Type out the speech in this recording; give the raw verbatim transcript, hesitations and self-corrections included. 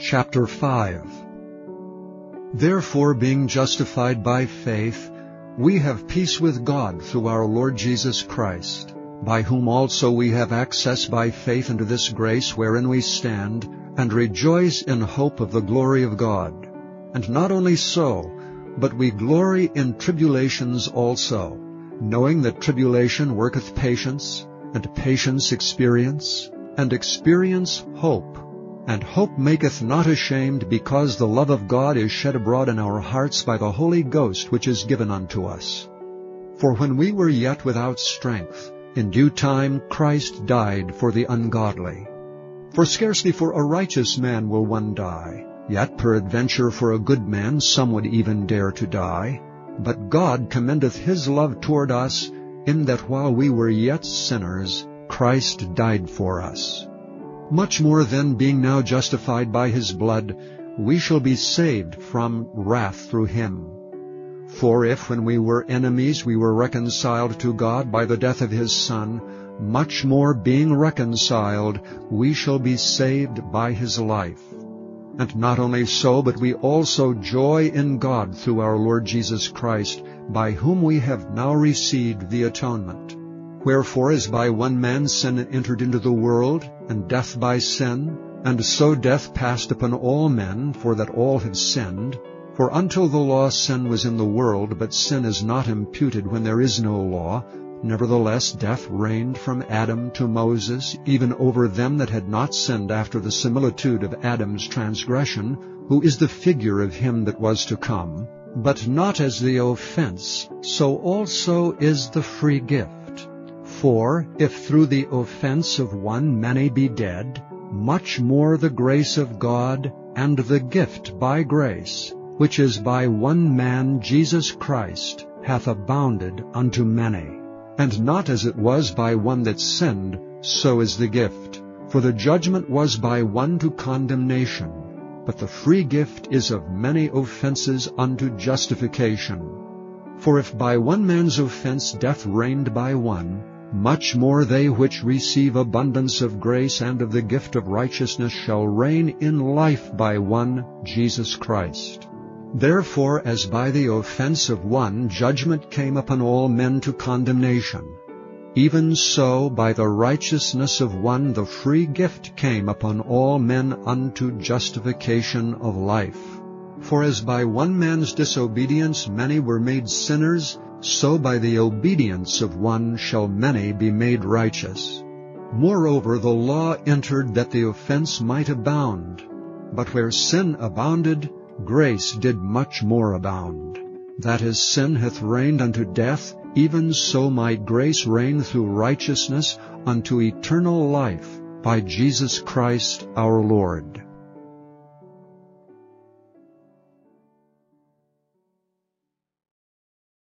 Chapter five. Therefore, being justified by faith, we have peace with God through our Lord Jesus Christ, by whom also we have access by faith into this grace wherein we stand, and rejoice in hope of the glory of God. And not only so, but we glory in tribulations also, knowing that tribulation worketh patience, and patience experience, and experience hope. And hope maketh not ashamed, because the love of God is shed abroad in our hearts by the Holy Ghost which is given unto us. For when we were yet without strength, in due time Christ died for the ungodly. For scarcely for a righteous man will one die, yet peradventure for a good man some would even dare to die. But God commendeth his love toward us, in that while we were yet sinners, Christ died for us. Much more then, being now justified by his blood, we shall be saved from wrath through him. For if when we were enemies we were reconciled to God by the death of his Son, much more being reconciled we shall be saved by his life. And not only so, but we also joy in God through our Lord Jesus Christ, by whom we have now received the atonement. Wherefore, as by one man sin entered into the world, and death by sin, and so death passed upon all men, for that all have sinned. For until the law sin was in the world, but sin is not imputed when there is no law. Nevertheless death reigned from Adam to Moses, even over them that had not sinned after the similitude of Adam's transgression, who is the figure of him that was to come. But not as the offense, so also is the free gift. For if through the offense of one many be dead, much more the grace of God, and the gift by grace, which is by one man Jesus Christ, hath abounded unto many. And not as it was by one that sinned, so is the gift. For the judgment was by one to condemnation, but the free gift is of many offenses unto justification. For if by one man's offense death reigned by one, much more they which receive abundance of grace and of the gift of righteousness shall reign in life by one, Jesus Christ. Therefore, as by the offense of one judgment came upon all men to condemnation, even so by the righteousness of one the free gift came upon all men unto justification of life. For as by one man's disobedience many were made sinners, so by the obedience of one shall many be made righteous. Moreover, the law entered that the offense might abound. But where sin abounded, grace did much more abound. That as sin hath reigned unto death, even so might grace reign through righteousness unto eternal life, by Jesus Christ our Lord.